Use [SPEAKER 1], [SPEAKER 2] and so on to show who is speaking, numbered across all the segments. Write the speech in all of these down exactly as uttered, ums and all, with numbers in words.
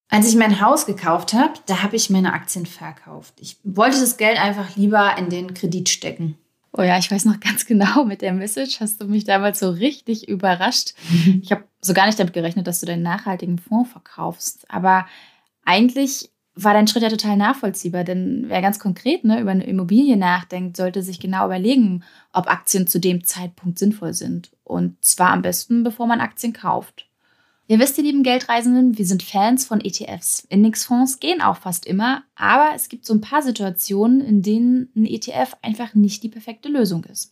[SPEAKER 1] Als ich mein Haus gekauft habe, da habe ich meine Aktien verkauft. Ich wollte das Geld einfach lieber in den Kredit stecken.
[SPEAKER 2] Oh ja, ich weiß noch ganz genau, mit der Message hast du mich damals so richtig überrascht. Mhm. Ich habe so gar nicht damit gerechnet, dass du deinen nachhaltigen Fonds verkaufst. Aber eigentlich war dein Schritt ja total nachvollziehbar. Denn wer ganz konkret ne, über eine Immobilie nachdenkt, sollte sich genau überlegen, ob Aktien zu dem Zeitpunkt sinnvoll sind. Und zwar am besten, bevor man Aktien kauft. Ihr wisst, ihr lieben Geldreisenden, wir sind Fans von E T Fs. Indexfonds gehen auch fast immer, aber es gibt so ein paar Situationen, in denen ein E T F einfach nicht die perfekte Lösung ist.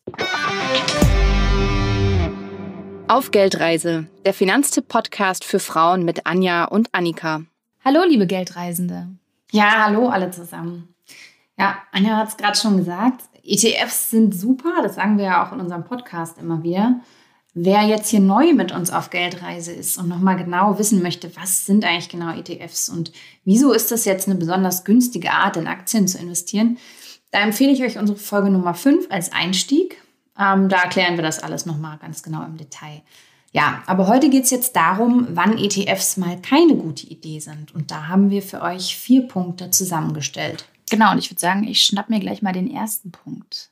[SPEAKER 3] Auf Geldreise, der Finanztipp-Podcast für Frauen mit Anja und Annika.
[SPEAKER 2] Hallo, liebe Geldreisende.
[SPEAKER 1] Ja, hallo alle zusammen. Ja, Anja hat es gerade schon gesagt, E T Fs sind super, das sagen wir ja auch in unserem Podcast immer wieder. Wer jetzt hier neu mit uns auf Geldreise ist und nochmal genau wissen möchte, was sind eigentlich genau E T Fs und wieso ist das jetzt eine besonders günstige Art, in Aktien zu investieren, da empfehle ich euch unsere Folge Nummer fünf als Einstieg. Ähm, da erklären wir das alles nochmal ganz genau im Detail. Ja, aber heute geht es jetzt darum, wann E T Fs mal keine gute Idee sind. Und da haben wir für euch vier Punkte zusammengestellt.
[SPEAKER 2] Genau, und ich würde sagen, ich schnapp mir gleich mal den ersten Punkt.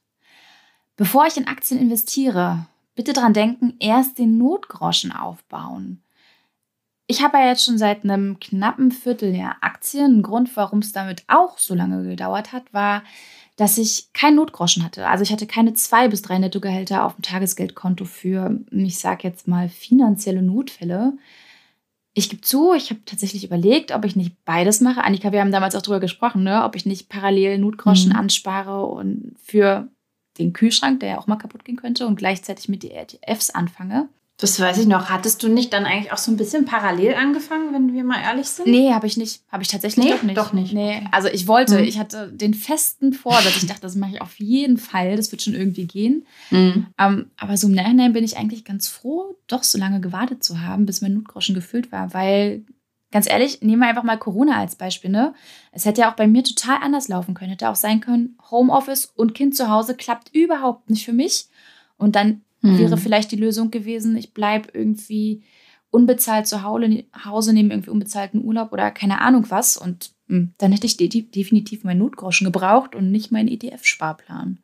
[SPEAKER 2] Bevor ich in Aktien investiere, bitte dran denken, erst den Notgroschen aufbauen. Ich habe ja jetzt schon seit einem knappen Vierteljahr Aktien. Ein Grund, warum es damit auch so lange gedauert hat, war, dass ich keinen Notgroschen hatte. Also ich hatte keine zwei bis drei Nettogehälter auf dem Tagesgeldkonto für, ich sage jetzt mal, finanzielle Notfälle. Ich gebe zu, ich habe tatsächlich überlegt, ob ich nicht beides mache. Annika, wir haben damals auch drüber gesprochen, ne? Ob ich nicht parallel Notgroschen mhm. anspare und für den Kühlschrank, der ja auch mal kaputt gehen könnte, und gleichzeitig mit den E T Fs anfange.
[SPEAKER 1] Das weiß ich noch. Hattest du nicht dann eigentlich auch so ein bisschen parallel angefangen, wenn wir mal ehrlich sind?
[SPEAKER 2] Nee, habe ich nicht. Habe ich tatsächlich
[SPEAKER 1] nee,
[SPEAKER 2] doch nicht.
[SPEAKER 1] Doch nicht.
[SPEAKER 2] Nee, also ich wollte, mhm. ich hatte den festen Vorsatz. Ich dachte, das mache ich auf jeden Fall. Das wird schon irgendwie gehen. Mhm. Um, aber so im Nachhinein bin ich eigentlich ganz froh, doch so lange gewartet zu haben, bis mein Notgroschen gefüllt war. Weil, ganz ehrlich, nehmen wir einfach mal Corona als Beispiel. Ne? Es hätte ja auch bei mir total anders laufen können. Hätte auch sein können, Homeoffice und Kind zu Hause klappt überhaupt nicht für mich. Und dann hm. wäre vielleicht die Lösung gewesen, ich bleibe irgendwie unbezahlt zu Hause, nehme irgendwie unbezahlten Urlaub oder keine Ahnung was. Und mh, dann hätte ich de- definitiv meinen Notgroschen gebraucht und nicht meinen E T F-Sparplan.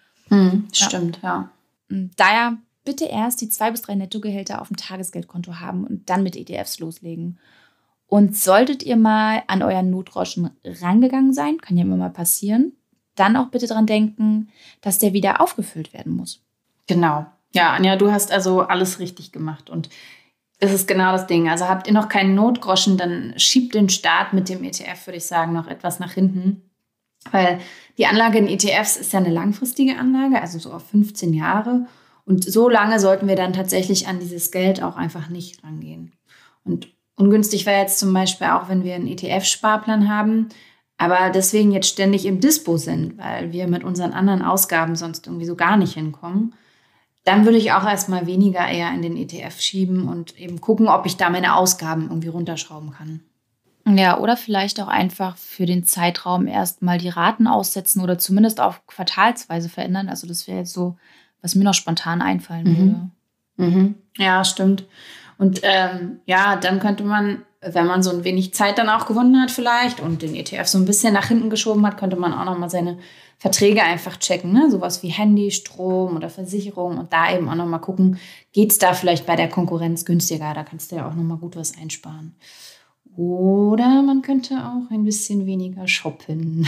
[SPEAKER 1] Hm, ja. Stimmt, ja.
[SPEAKER 2] Daher bitte erst die zwei bis drei Nettogehälter auf dem Tagesgeldkonto haben und dann mit E T Fs loslegen. Und solltet ihr mal an euren Notgroschen rangegangen sein, kann ja immer mal passieren, dann auch bitte dran denken, dass der wieder aufgefüllt werden muss.
[SPEAKER 1] Genau. Ja, Anja, du hast also alles richtig gemacht. Und es ist genau das Ding. Also habt ihr noch keinen Notgroschen, dann schiebt den Start mit dem E T F, würde ich sagen, noch etwas nach hinten. Weil die Anlage in E T Fs ist ja eine langfristige Anlage, also so auf fünfzehn Jahre. Und so lange sollten wir dann tatsächlich an dieses Geld auch einfach nicht rangehen. Und ungünstig wäre jetzt zum Beispiel auch, wenn wir einen E T F-Sparplan haben, aber deswegen jetzt ständig im Dispo sind, weil wir mit unseren anderen Ausgaben sonst irgendwie so gar nicht hinkommen. Dann würde ich auch erstmal weniger eher in den E T F schieben und eben gucken, ob ich da meine Ausgaben irgendwie runterschrauben kann.
[SPEAKER 2] Ja, oder vielleicht auch einfach für den Zeitraum erstmal die Raten aussetzen oder zumindest auf quartalsweise verändern. Also das wäre jetzt so, was mir noch spontan einfallen
[SPEAKER 1] mhm. würde. Mhm. Ja, stimmt. Und ähm, ja, dann könnte man, wenn man so ein wenig Zeit dann auch gewonnen hat vielleicht und den E T F so ein bisschen nach hinten geschoben hat, könnte man auch nochmal seine Verträge einfach checken, ne? Sowas wie Handy, Strom oder Versicherung und da eben auch nochmal gucken, geht es da vielleicht bei der Konkurrenz günstiger? Da kannst du ja auch nochmal gut was einsparen. Oder man könnte auch ein bisschen weniger shoppen.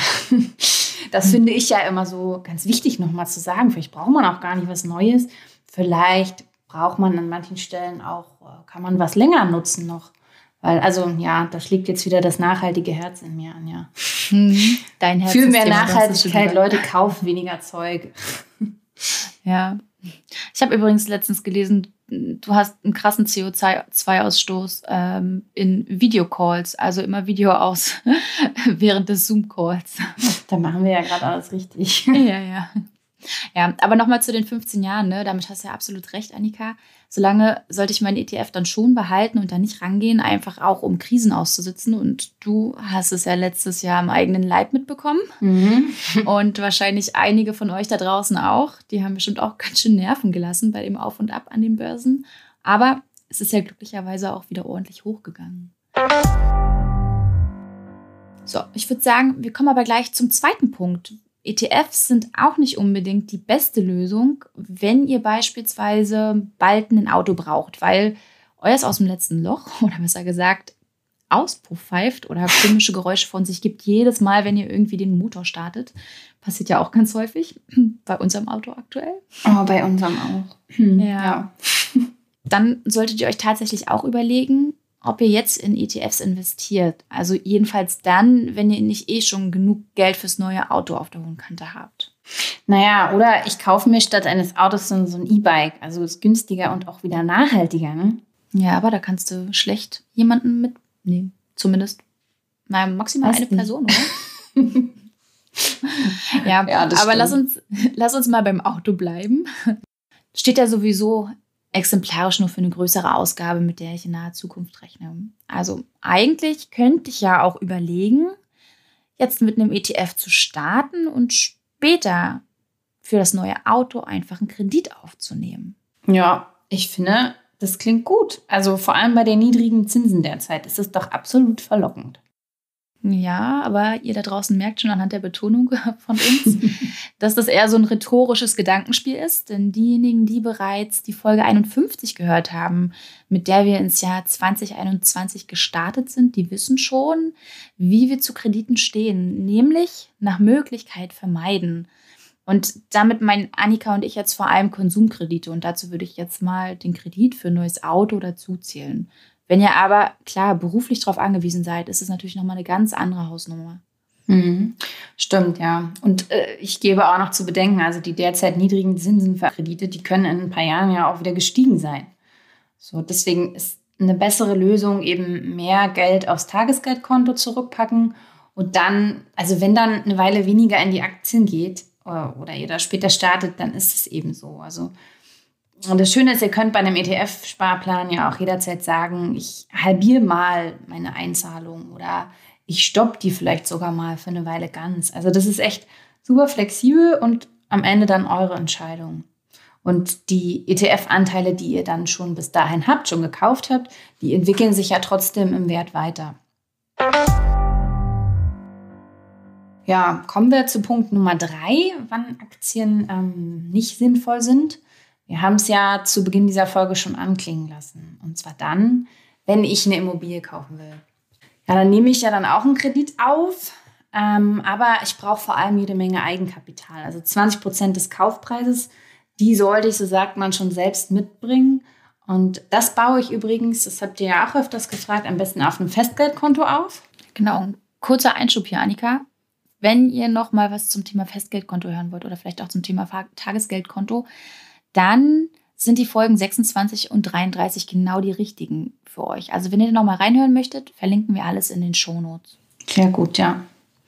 [SPEAKER 1] Das finde ich ja immer so ganz wichtig nochmal zu sagen. Vielleicht braucht man auch gar nicht was Neues. Vielleicht braucht man an manchen Stellen auch, kann man was länger nutzen noch. Weil, also ja, da schlägt jetzt wieder das nachhaltige Herz in mir an, ja.
[SPEAKER 2] Mhm. Dein Herz
[SPEAKER 1] Für mehr Nachhaltigkeit, Leute, kaufen weniger Zeug.
[SPEAKER 2] Ja. Ich habe übrigens letztens gelesen, du hast einen krassen C O zwei Ausstoß ähm, in Videocalls, also immer Video aus während des Zoom-Calls.
[SPEAKER 1] Da machen wir ja gerade alles richtig.
[SPEAKER 2] Ja, ja. Ja, aber nochmal zu den fünfzehn Jahren, ne? Damit hast du ja absolut recht, Annika. Solange sollte ich meinen E T F dann schon behalten und da nicht rangehen, einfach auch um Krisen auszusitzen. Und du hast es ja letztes Jahr am eigenen Leib mitbekommen. Mhm. Und wahrscheinlich einige von euch da draußen auch. Die haben bestimmt auch ganz schön Nerven gelassen bei dem Auf und Ab an den Börsen. Aber es ist ja glücklicherweise auch wieder ordentlich hochgegangen. So, ich würde sagen, wir kommen aber gleich zum zweiten Punkt. E T Fs sind auch nicht unbedingt die beste Lösung, wenn ihr beispielsweise bald ein Auto braucht, weil euers aus dem letzten Loch, oder besser gesagt, Auspuff pfeift oder komische Geräusche von sich gibt, jedes Mal, wenn ihr irgendwie den Motor startet. Passiert ja auch ganz häufig, bei unserem Auto aktuell.
[SPEAKER 1] Oh, bei unserem auch. Hm,
[SPEAKER 2] ja.
[SPEAKER 1] ja.
[SPEAKER 2] Dann solltet ihr euch tatsächlich auch überlegen, ob ihr jetzt in E T Fs investiert. Also jedenfalls dann, wenn ihr nicht eh schon genug Geld fürs neue Auto auf der hohen Kante habt.
[SPEAKER 1] Naja, oder ich kaufe mir statt eines Autos so, so ein E-Bike. Also ist günstiger und auch wieder nachhaltiger, ne?
[SPEAKER 2] Ja, aber da kannst du schlecht jemanden mitnehmen. Zumindest naja, maximal
[SPEAKER 1] Weiß
[SPEAKER 2] eine
[SPEAKER 1] nicht.
[SPEAKER 2] Person, oder? ja,
[SPEAKER 1] Ja, das
[SPEAKER 2] aber
[SPEAKER 1] stimmt.
[SPEAKER 2] lass uns, lass uns mal beim Auto bleiben. Steht ja sowieso exemplarisch nur für eine größere Ausgabe, mit der ich in naher Zukunft rechne. Also eigentlich könnte ich ja auch überlegen, jetzt mit einem E T F zu starten und später für das neue Auto einfach einen Kredit aufzunehmen.
[SPEAKER 1] Ja, ich finde, das klingt gut. Also vor allem bei den niedrigen Zinsen derzeit ist es doch absolut verlockend.
[SPEAKER 2] Ja, aber ihr da draußen merkt schon anhand der Betonung von uns, dass das eher so ein rhetorisches Gedankenspiel ist. Denn diejenigen, die bereits die Folge einundfünfzig gehört haben, mit der wir ins Jahr zwanzig einundzwanzig gestartet sind, die wissen schon, wie wir zu Krediten stehen. Nämlich nach Möglichkeit vermeiden. Und damit meinen Annika und ich jetzt vor allem Konsumkredite. Und dazu würde ich jetzt mal den Kredit für ein neues Auto dazu zählen. Wenn ihr aber, klar, beruflich darauf angewiesen seid, ist es natürlich nochmal eine ganz andere Hausnummer.
[SPEAKER 1] Mhm. Stimmt, ja. Und äh, ich gebe auch noch zu bedenken, also die derzeit niedrigen Zinsen für Kredite, die können in ein paar Jahren ja auch wieder gestiegen sein. So, deswegen ist eine bessere Lösung eben mehr Geld aufs Tagesgeldkonto zurückpacken und dann, also wenn dann eine Weile weniger in die Aktien geht oder, oder ihr da später startet, dann ist es eben so. Also und das Schöne ist, ihr könnt bei einem E T F-Sparplan ja auch jederzeit sagen, ich halbiere mal meine Einzahlung oder ich stoppe die vielleicht sogar mal für eine Weile ganz. Also das ist echt super flexibel und am Ende dann eure Entscheidung. Und die E T F-Anteile, die ihr dann schon bis dahin habt, schon gekauft habt, die entwickeln sich ja trotzdem im Wert weiter. Ja, kommen wir zu Punkt Nummer drei, wann Aktien ähm, nicht sinnvoll sind. Wir haben es ja zu Beginn dieser Folge schon anklingen lassen. Und zwar dann, wenn ich eine Immobilie kaufen will. Ja, dann nehme ich ja dann auch einen Kredit auf. Ähm, aber ich brauche vor allem jede Menge Eigenkapital. Also zwanzig Prozent des Kaufpreises, die sollte ich, so sagt man, schon selbst mitbringen. Und das baue ich übrigens, das habt ihr ja auch öfters gefragt, am besten auf einem Festgeldkonto auf.
[SPEAKER 2] Genau, ein kurzer Einschub hier, Annika. Wenn ihr noch mal was zum Thema Festgeldkonto hören wollt oder vielleicht auch zum Thema Tagesgeldkonto, dann sind die Folgen sechsundzwanzig und dreiunddreißig genau die richtigen für euch. Also wenn ihr noch mal reinhören möchtet, verlinken wir alles in den Shownotes.
[SPEAKER 1] Sehr gut, ja.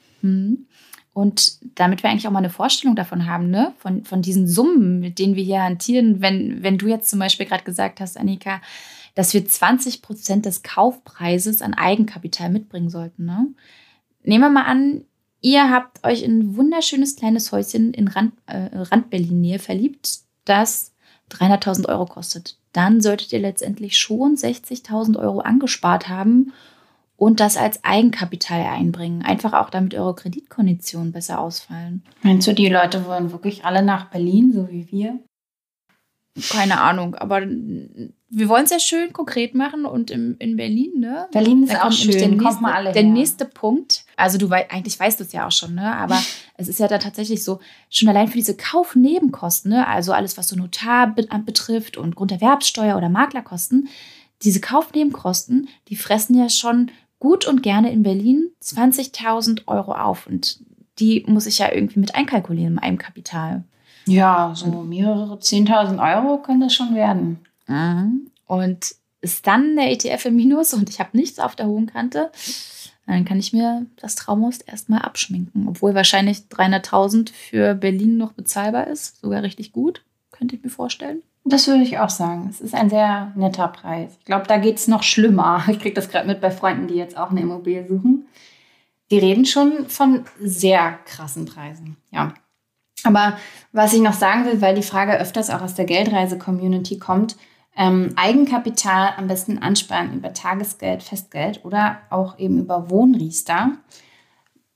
[SPEAKER 2] Und damit wir eigentlich auch mal eine Vorstellung davon haben, ne, von, von diesen Summen, mit denen wir hier hantieren, wenn, wenn du jetzt zum Beispiel gerade gesagt hast, Annika, dass wir zwanzig Prozent des Kaufpreises an Eigenkapital mitbringen sollten. Ne? Nehmen wir mal an, ihr habt euch in ein wunderschönes kleines Häuschen in Rand, äh, Rand-Berlin-Nähe verliebt, das dreihunderttausend Euro kostet. Dann solltet ihr letztendlich schon sechzigtausend Euro angespart haben und das als Eigenkapital einbringen. Einfach auch, damit eure Kreditkonditionen besser ausfallen.
[SPEAKER 1] Meinst du, die Leute wollen wirklich alle nach Berlin, so wie wir?
[SPEAKER 2] Keine Ahnung, aber wir wollen es ja schön konkret machen und im, in Berlin, ne?
[SPEAKER 1] Berlin ist
[SPEAKER 2] Da
[SPEAKER 1] auch
[SPEAKER 2] kommt nämlich
[SPEAKER 1] schön,
[SPEAKER 2] der
[SPEAKER 1] kommt
[SPEAKER 2] nächste,
[SPEAKER 1] mal alle
[SPEAKER 2] der
[SPEAKER 1] her.
[SPEAKER 2] nächste Punkt. Also du weißt, eigentlich weißt du es ja auch schon, ne? Aber es ist ja da tatsächlich so, schon allein für diese Kaufnebenkosten, ne? Also alles, was so Notar betrifft und Grunderwerbssteuer oder Maklerkosten, diese Kaufnebenkosten, die fressen ja schon gut und gerne in Berlin zwanzigtausend Euro auf. Und die muss ich ja irgendwie mit einkalkulieren in meinem Kapital.
[SPEAKER 1] Ja, so mehrere zehntausend Euro können das schon werden.
[SPEAKER 2] Mhm. Und ist dann der E T F im Minus und ich habe nichts auf der hohen Kante, dann kann ich mir das Traumhaus erstmal abschminken. Obwohl wahrscheinlich dreihunderttausend für Berlin noch bezahlbar ist. Sogar richtig gut, könnte ich mir vorstellen.
[SPEAKER 1] Das würde ich auch sagen. Es ist ein sehr netter Preis. Ich glaube, da geht es noch schlimmer. Ich kriege das gerade mit bei Freunden, die jetzt auch eine Immobilie suchen. Die reden schon von sehr krassen Preisen. Ja. Aber was ich noch sagen will, weil die Frage öfters auch aus der Geldreise-Community kommt, ähm, Eigenkapital am besten ansparen über Tagesgeld, Festgeld oder auch eben über Wohnriester.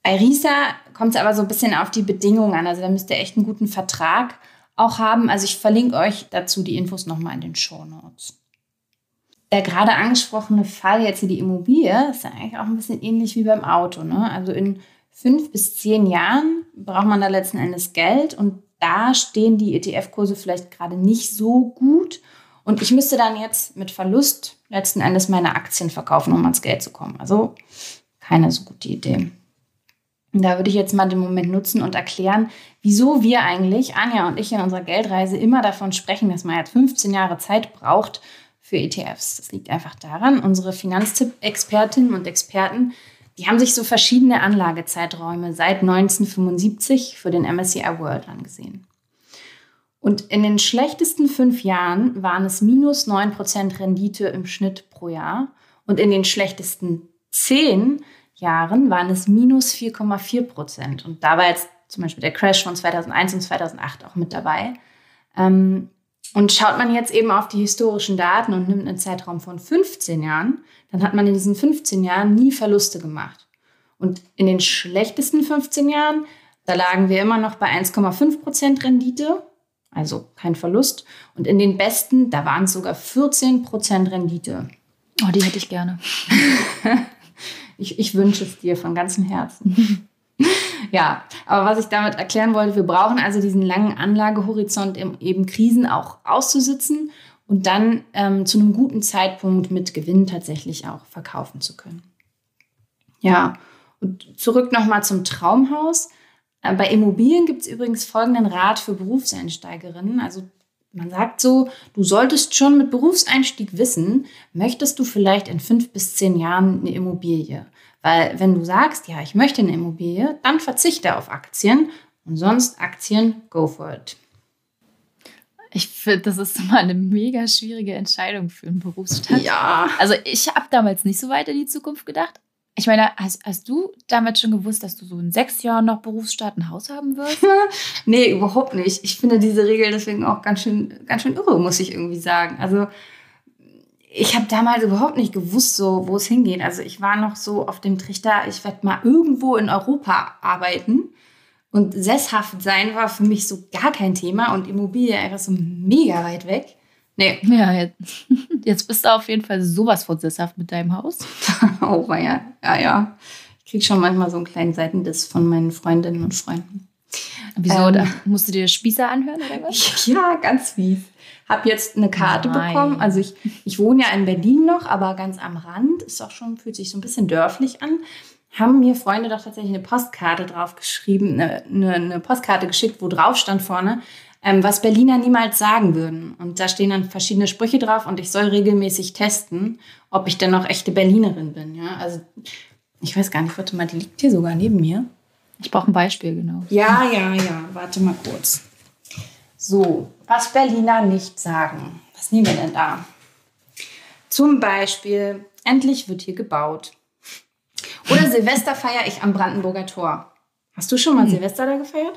[SPEAKER 1] Bei Riester kommt es aber so ein bisschen auf die Bedingungen an. Also da müsst ihr echt einen guten Vertrag auch haben. Also ich verlinke euch dazu die Infos nochmal in den Shownotes. Der gerade angesprochene Fall jetzt hier, die Immobilie, ist ja eigentlich auch ein bisschen ähnlich wie beim Auto, ne? Also in fünf bis zehn Jahren braucht man da letzten Endes Geld und da stehen die E T F-Kurse vielleicht gerade nicht so gut. Und ich müsste dann jetzt mit Verlust letzten Endes meine Aktien verkaufen, um ans Geld zu kommen. Also keine so gute Idee. Und da würde ich jetzt mal den Moment nutzen und erklären, wieso wir eigentlich, Anja und ich, in unserer Geldreise immer davon sprechen, dass man jetzt fünfzehn Jahre Zeit braucht für E T Fs. Das liegt einfach daran, unsere Finanztipp-Expertinnen und Experten, die haben sich so verschiedene Anlagezeiträume seit neunzehnhundertfünfundsiebzig für den M S C I World angesehen. Und in den schlechtesten fünf Jahren waren es minus neun Prozent Rendite im Schnitt pro Jahr. Und in den schlechtesten zehn Jahren waren es minus vier Komma vier Prozent. Und da war jetzt zum Beispiel der Crash von zweitausendeins und zweitausendacht auch mit dabei. Ähm, und schaut man jetzt eben auf die historischen Daten und nimmt einen Zeitraum von fünfzehn Jahren, dann hat man in diesen fünfzehn Jahren nie Verluste gemacht. Und in den schlechtesten fünfzehn Jahren, da lagen wir immer noch bei eins Komma fünf Prozent Rendite, also kein Verlust. Und in den besten, da waren es sogar vierzehn Prozent Rendite.
[SPEAKER 2] Oh, die hätte ich gerne.
[SPEAKER 1] ich, ich wünsche es dir von ganzem Herzen. Ja, aber was ich damit erklären wollte, wir brauchen also diesen langen Anlagehorizont, um eben Krisen auch auszusitzen und dann ähm, zu einem guten Zeitpunkt mit Gewinn tatsächlich auch verkaufen zu können. Ja, und zurück nochmal zum Traumhaus. Äh, bei Immobilien gibt es übrigens folgenden Rat für Berufseinsteigerinnen. Also man sagt so, du solltest schon mit Berufseinstieg wissen, möchtest du vielleicht in fünf bis zehn Jahren eine Immobilie? Weil wenn du sagst, ja, ich möchte eine Immobilie, dann verzichte auf Aktien und sonst Aktien, go for it.
[SPEAKER 2] Ich finde, das ist immer eine mega schwierige Entscheidung für einen Berufsstand.
[SPEAKER 1] Ja.
[SPEAKER 2] Also ich habe damals nicht so weit in die Zukunft gedacht. Ich meine, hast, hast du damals schon gewusst, dass du so in sechs Jahren noch Berufsstart ein Haus haben wirst?
[SPEAKER 1] Nee, überhaupt nicht. Ich finde diese Regel deswegen auch ganz schön, ganz schön irre, muss ich irgendwie sagen. Also ich habe damals überhaupt nicht gewusst, so, wo es hingeht. Also ich war noch so auf dem Trichter, ich werde mal irgendwo in Europa arbeiten. Und sesshaft sein war für mich so gar kein Thema. Und Immobilie einfach so mega weit weg. Nee.
[SPEAKER 2] Ja, jetzt, jetzt bist du auf jeden Fall sowas von sesshaft mit deinem Haus.
[SPEAKER 1] Oh, ja, ja, ja. Ich kriege schon manchmal so einen kleinen Seitendiss von meinen Freundinnen und Freunden.
[SPEAKER 2] Wieso?
[SPEAKER 1] Ähm,
[SPEAKER 2] da musst du dir Spießer anhören oder was?
[SPEAKER 1] Ja, ganz fies. Habe jetzt eine Karte
[SPEAKER 2] Nein.
[SPEAKER 1] bekommen. Also ich, ich wohne ja in Berlin noch, aber ganz am Rand. Ist auch schon, fühlt sich so ein bisschen dörflich an. Haben mir Freunde doch tatsächlich eine Postkarte drauf geschrieben, eine, eine, eine Postkarte geschickt, wo drauf stand vorne, ähm, was Berliner niemals sagen würden. Und da stehen dann verschiedene Sprüche drauf und ich soll regelmäßig testen, ob ich denn noch echte Berlinerin bin. Ja, also ich weiß gar nicht, warte mal, die liegt hier sogar neben mir.
[SPEAKER 2] Ich brauche ein Beispiel, genau.
[SPEAKER 1] Ja, ja, ja, warte mal kurz. So, was Berliner nicht sagen. Was nehmen wir denn da? Zum Beispiel, endlich wird hier gebaut. Oder Silvester feiere ich am Brandenburger Tor. Hast du schon mal hm. Silvester da gefeiert?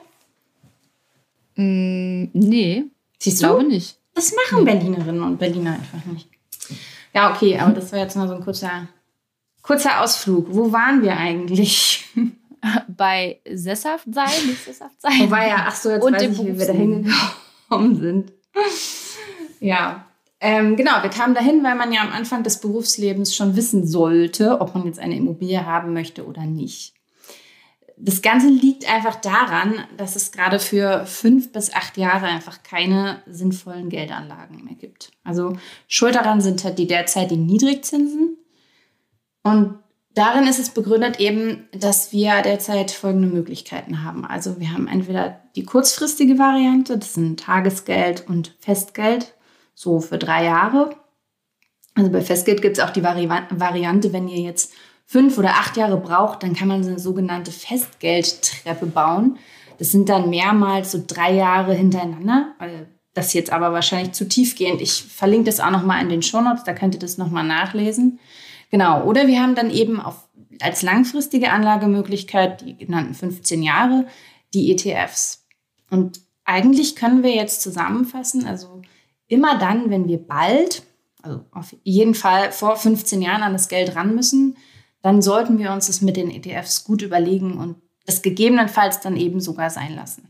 [SPEAKER 2] Mm, nee,
[SPEAKER 1] Siehst
[SPEAKER 2] ich
[SPEAKER 1] du?
[SPEAKER 2] glaube nicht.
[SPEAKER 1] Das machen Berlinerinnen und Berliner einfach nicht. Ja, okay, aber das war jetzt mal so ein kurzer, kurzer Ausflug. Wo waren wir eigentlich?
[SPEAKER 2] Bei sesshaft sein, nicht sesshaft sein.
[SPEAKER 1] Wobei ja, ach so, jetzt
[SPEAKER 2] und
[SPEAKER 1] weiß ich, wie wir da hingekommen sind. Ja, ähm, genau, wir kamen dahin, weil man ja am Anfang des Berufslebens schon wissen sollte, ob man jetzt eine Immobilie haben möchte oder nicht. Das Ganze liegt einfach daran, dass es gerade für fünf bis acht Jahre einfach keine sinnvollen Geldanlagen mehr gibt. Also schuld daran sind halt die derzeitigen Niedrigzinsen. Und darin ist es begründet eben, dass wir derzeit folgende Möglichkeiten haben. Also wir haben entweder die kurzfristige Variante, das sind Tagesgeld und Festgeld, so für drei Jahre. Also bei Festgeld gibt es auch die Vari- Variante, wenn ihr jetzt fünf oder acht Jahre braucht, dann kann man so eine sogenannte Festgeldtreppe bauen. Das sind dann mehrmals so drei Jahre hintereinander. Das ist jetzt aber wahrscheinlich zu tiefgehend. Ich verlinke das auch nochmal in den Shownotes, da könnt ihr das nochmal nachlesen. Genau, oder wir haben dann eben auf, als langfristige Anlagemöglichkeit die genannten fünfzehn Jahre, die E T Fs. Und eigentlich können wir jetzt zusammenfassen, also immer dann, wenn wir bald, also auf jeden Fall vor fünfzehn Jahren an das Geld ran müssen, dann sollten wir uns das mit den E T Fs gut überlegen und das gegebenenfalls dann eben sogar sein lassen.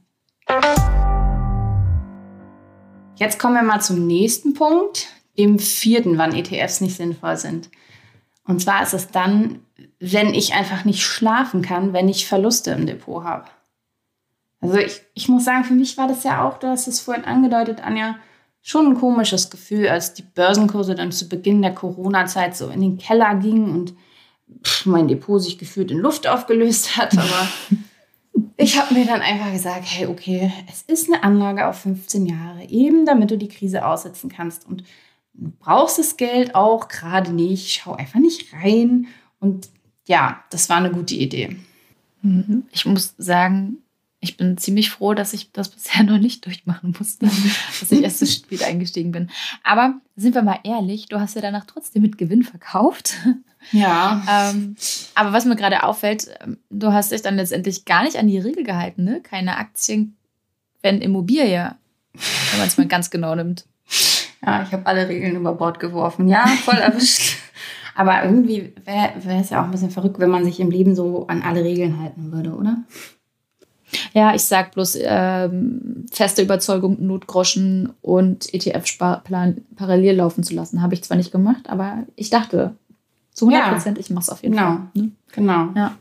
[SPEAKER 1] Jetzt kommen wir mal zum nächsten Punkt, dem vierten, wann E T Fs nicht sinnvoll sind. Und zwar ist es dann, wenn ich einfach nicht schlafen kann, wenn ich Verluste im Depot habe. Also ich, ich muss sagen, für mich war das ja auch, du hast es vorhin angedeutet, Anja, schon ein komisches Gefühl, als die Börsenkurse dann zu Beginn der Corona-Zeit so in den Keller gingen und pff, mein Depot sich gefühlt in Luft aufgelöst hat. Aber ich habe mir dann einfach gesagt, hey, okay, es ist eine Anlage auf fünfzehn Jahre, eben damit du die Krise aussitzen kannst. Und du brauchst das Geld auch gerade nicht, schau einfach nicht rein. Und ja, das war eine gute Idee.
[SPEAKER 2] Ich muss sagen, ich bin ziemlich froh, dass ich das bisher noch nicht durchmachen musste, dass ich erst so spät eingestiegen bin. Aber sind wir mal ehrlich, du hast ja danach trotzdem mit Gewinn verkauft.
[SPEAKER 1] Ja.
[SPEAKER 2] ähm, aber was mir gerade auffällt, du hast dich dann letztendlich gar nicht an die Regel gehalten, ne? Keine Aktien, wenn Immobilie, wenn man es mal ganz genau nimmt.
[SPEAKER 1] Ja, ich habe alle Regeln über Bord geworfen. Ja, voll erwischt. Aber irgendwie wäre es ja auch ein bisschen verrückt, wenn man sich im Leben so an alle Regeln halten würde, oder?
[SPEAKER 2] Ja, ich sag bloß ähm, feste Überzeugung, Notgroschen und E T F-Sparplan parallel laufen zu lassen. Habe ich zwar nicht gemacht, aber ich dachte zu hundert Prozent, ja. Ich mache es auf jeden
[SPEAKER 1] genau.
[SPEAKER 2] Fall. Ne?
[SPEAKER 1] Genau.
[SPEAKER 2] Ja.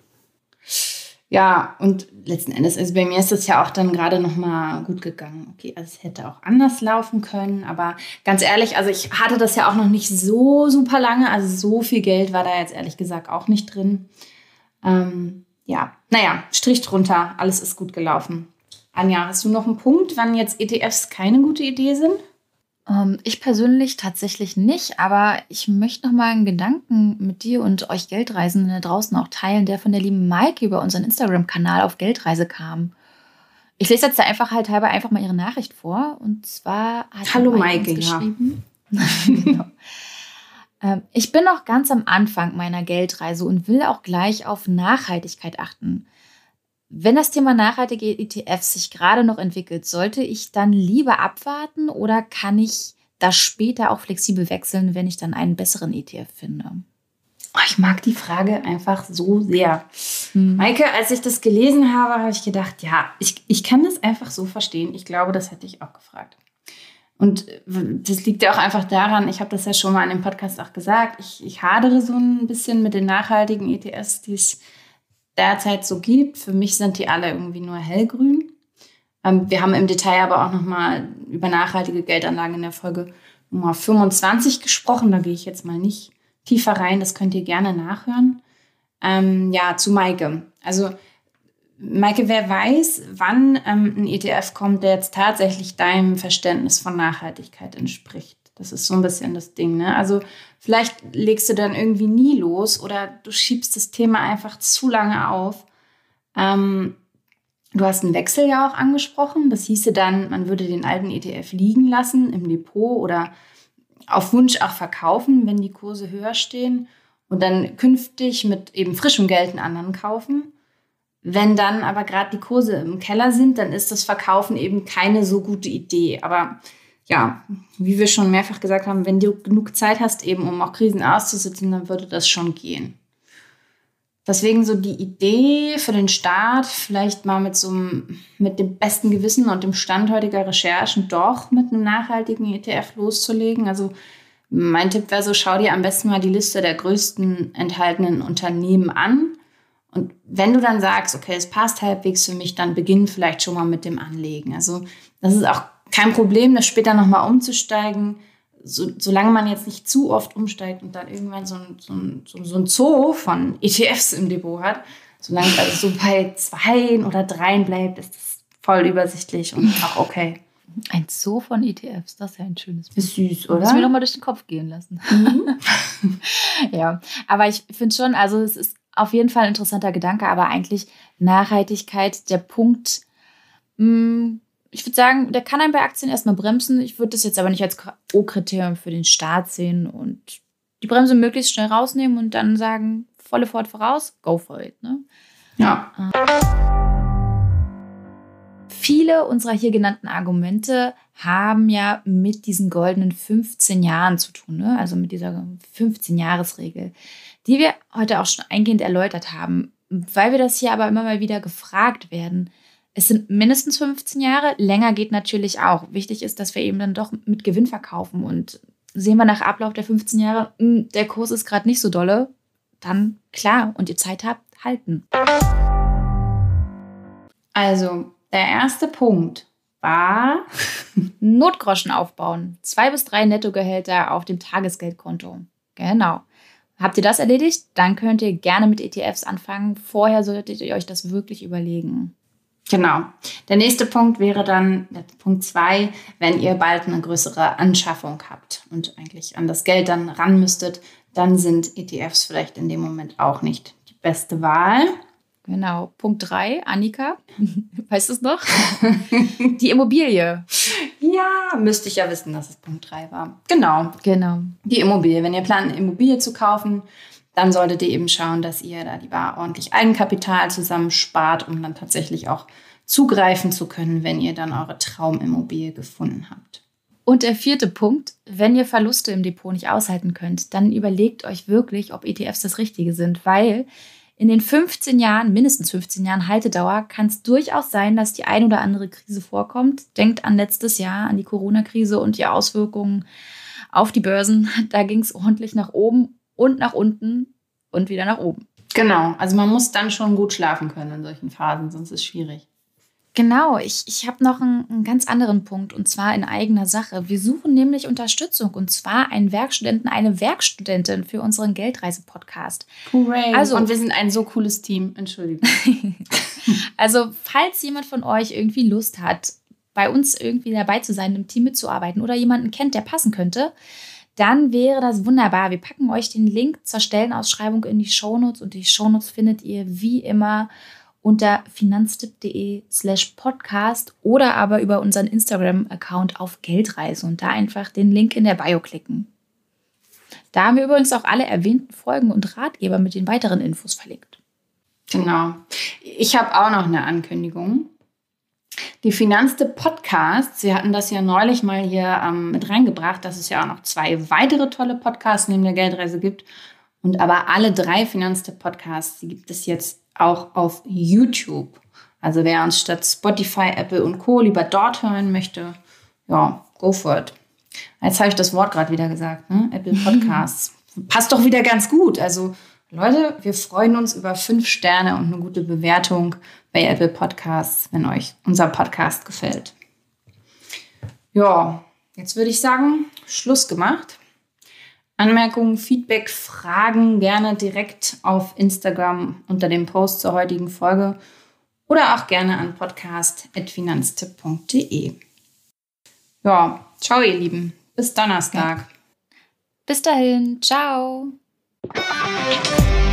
[SPEAKER 1] Ja, und letzten Endes, also bei mir ist es ja auch dann gerade nochmal gut gegangen. Okay, also es hätte auch anders laufen können, aber ganz ehrlich, also ich hatte das ja auch noch nicht so super lange, also so viel Geld war da jetzt ehrlich gesagt auch nicht drin. Ähm, ja, naja, Strich drunter, alles ist gut gelaufen. Anja, hast du noch einen Punkt, wann jetzt E T Fs keine gute Idee sind?
[SPEAKER 2] Ähm, ich persönlich tatsächlich nicht, aber ich möchte noch mal einen Gedanken mit dir und euch Geldreisenden da draußen auch teilen, der von der lieben Maike über unseren Instagram-Kanal auf Geldreise kam. Ich lese jetzt da einfach halt halber einfach mal ihre Nachricht vor. Und zwar hat
[SPEAKER 1] Hallo
[SPEAKER 2] Maike
[SPEAKER 1] Maike,
[SPEAKER 2] uns geschrieben. Ja. Genau. ähm, ich bin noch ganz am Anfang meiner Geldreise und will auch gleich auf Nachhaltigkeit achten. Wenn das Thema nachhaltige E T Fs sich gerade noch entwickelt, sollte ich dann lieber abwarten oder kann ich das später auch flexibel wechseln, wenn ich dann einen besseren E T F finde?
[SPEAKER 1] Oh, ich mag die Frage einfach so sehr. Hm. Maike, als ich das gelesen habe, habe ich gedacht, ja, ich, ich kann das einfach so verstehen. Ich glaube, das hätte ich auch gefragt. Und das liegt ja auch einfach daran, ich habe das ja schon mal in dem Podcast auch gesagt, ich, ich hadere so ein bisschen mit den nachhaltigen E T Fs, die es derzeit so gibt. Für mich sind die alle irgendwie nur hellgrün. Ähm, wir haben im Detail aber auch nochmal über nachhaltige Geldanlagen in der Folge Nummer fünfundzwanzig gesprochen. Da gehe ich jetzt mal nicht tiefer rein. Das könnt ihr gerne nachhören. Ähm, ja, zu Maike. Also Maike, wer weiß, wann ähm, ein E T F kommt, der jetzt tatsächlich deinem Verständnis von Nachhaltigkeit entspricht. Das ist so ein bisschen das Ding, ne? Also vielleicht legst du dann irgendwie nie los oder du schiebst das Thema einfach zu lange auf. Ähm, du hast einen Wechsel ja auch angesprochen. Das hieße dann, man würde den alten E T F liegen lassen im Depot oder auf Wunsch auch verkaufen, wenn die Kurse höher stehen und dann künftig mit eben frischem Geld einen anderen kaufen. Wenn dann aber gerade die Kurse im Keller sind, dann ist das Verkaufen eben keine so gute Idee. Aber ja, wie wir schon mehrfach gesagt haben, wenn du genug Zeit hast, eben um auch Krisen auszusitzen, dann würde das schon gehen. Deswegen so die Idee für den Start, vielleicht mal mit so einem, mit dem besten Gewissen und dem Stand heutiger Recherchen doch mit einem nachhaltigen E T F loszulegen. Also mein Tipp wäre so, schau dir am besten mal die Liste der größten enthaltenen Unternehmen an. Und wenn du dann sagst, okay, es passt halbwegs für mich, dann beginn vielleicht schon mal mit dem Anlegen. Also das ist auch kein Problem, das später nochmal umzusteigen, so, solange man jetzt nicht zu oft umsteigt und dann irgendwann so ein, so ein, so ein Zoo von E T Fs im Depot hat. Solange es also so bei zweien oder dreien bleibt, ist das voll übersichtlich und auch okay.
[SPEAKER 2] Ein Zoo von E T Fs, das ist ja ein schönes Bild.
[SPEAKER 1] Ist süß, oder?
[SPEAKER 2] Das muss mir nochmal durch den Kopf gehen lassen. Mhm. Ja, aber ich finde schon, also es ist auf jeden Fall ein interessanter Gedanke, aber eigentlich Nachhaltigkeit, der Punkt, mh, ich würde sagen, der kann einen bei Aktien erstmal bremsen. Ich würde das jetzt aber nicht als K O-Kriterium für den Start sehen und die Bremse möglichst schnell rausnehmen und dann sagen, volle Fahrt voraus, go for it. Ne?
[SPEAKER 1] Ja.
[SPEAKER 2] Viele unserer hier genannten Argumente haben ja mit diesen goldenen fünfzehn Jahren zu tun, ne? Also mit dieser fünfzehn-Jahres-Regel. die wir heute auch schon eingehend erläutert haben. Weil wir das hier aber immer mal wieder gefragt werden. Es sind mindestens fünfzehn Jahre, länger geht natürlich auch. Wichtig ist, dass wir eben dann doch mit Gewinn verkaufen. Und sehen wir nach Ablauf der fünfzehn Jahre, mh, der Kurs ist gerade nicht so dolle, dann klar, und ihr Zeit habt, halten.
[SPEAKER 1] Also, der erste Punkt war
[SPEAKER 2] Notgroschen aufbauen. Zwei bis drei Nettogehälter auf dem Tagesgeldkonto. Genau. Habt ihr das erledigt? Dann könnt ihr gerne mit E T Fs anfangen. Vorher solltet ihr euch das wirklich überlegen.
[SPEAKER 1] Genau. Der nächste Punkt wäre dann der Punkt zwei, wenn ihr bald eine größere Anschaffung habt und eigentlich an das Geld dann ran müsstet, dann sind E T Fs vielleicht in dem Moment auch nicht die beste Wahl.
[SPEAKER 2] Genau. Punkt drei, Annika, weißt du es noch? Die Immobilie.
[SPEAKER 1] Ja, müsste ich ja wissen, dass es Punkt drei war. Genau.
[SPEAKER 2] Genau.
[SPEAKER 1] Die Immobilie. Wenn ihr plant, eine Immobilie zu kaufen, dann solltet ihr eben schauen, dass ihr da lieber ordentlich Eigenkapital zusammenspart, um dann tatsächlich auch zugreifen zu können, wenn ihr dann eure Traumimmobilie gefunden habt.
[SPEAKER 2] Und der vierte Punkt, wenn ihr Verluste im Depot nicht aushalten könnt, dann überlegt euch wirklich, ob E T Fs das Richtige sind, weil in den fünfzehn Jahren, mindestens fünfzehn Jahren Haltedauer, kann es durchaus sein, dass die ein oder andere Krise vorkommt. Denkt an letztes Jahr, an die Corona-Krise und die Auswirkungen auf die Börsen. Da ging es ordentlich nach oben und nach unten und wieder nach oben.
[SPEAKER 1] Genau, also man muss dann schon gut schlafen können in solchen Phasen, sonst ist es schwierig.
[SPEAKER 2] Genau, ich, ich habe noch einen, einen ganz anderen Punkt und zwar in eigener Sache. Wir suchen nämlich Unterstützung und zwar einen Werkstudenten, eine Werkstudentin für unseren Geldreise-Podcast.
[SPEAKER 1] Hooray!
[SPEAKER 2] Also,
[SPEAKER 1] und wir sind ein so cooles Team, Entschuldigung.
[SPEAKER 2] Also falls jemand von euch irgendwie Lust hat, bei uns irgendwie dabei zu sein, im Team mitzuarbeiten oder jemanden kennt, der passen könnte, dann wäre das wunderbar. Wir packen euch den Link zur Stellenausschreibung in die Shownotes und die Shownotes findet ihr wie immer unter finanztipp.de slash podcast oder aber über unseren Instagram-Account auf Geldreise und da einfach den Link in der Bio klicken. Da haben wir übrigens auch alle erwähnten Folgen und Ratgeber mit den weiteren Infos verlinkt.
[SPEAKER 1] Genau. Ich habe auch noch eine Ankündigung. Die Finanztipp Podcasts, wir hatten das ja neulich mal hier ähm, mit reingebracht, dass es ja auch noch zwei weitere tolle Podcasts neben der Geldreise gibt. Und aber alle drei Finanztipp Podcasts, die gibt es jetzt auch auf YouTube. Also wer uns statt Spotify, Apple und Co. lieber dort hören möchte, ja, go for it. Jetzt habe ich das Wort gerade wieder gesagt, ne? Apple Podcasts. Passt doch wieder ganz gut. Also Leute, wir freuen uns über fünf Sterne und eine gute Bewertung bei Apple Podcasts, wenn euch unser Podcast gefällt. Ja, jetzt würde ich sagen, Schluss gemacht. Anmerkungen, Feedback, Fragen gerne direkt auf Instagram unter dem Post zur heutigen Folge oder auch gerne an podcast at finanztipp punkt de. Ja, ciao ihr Lieben. Bis Donnerstag.
[SPEAKER 2] Bis dahin. Ciao.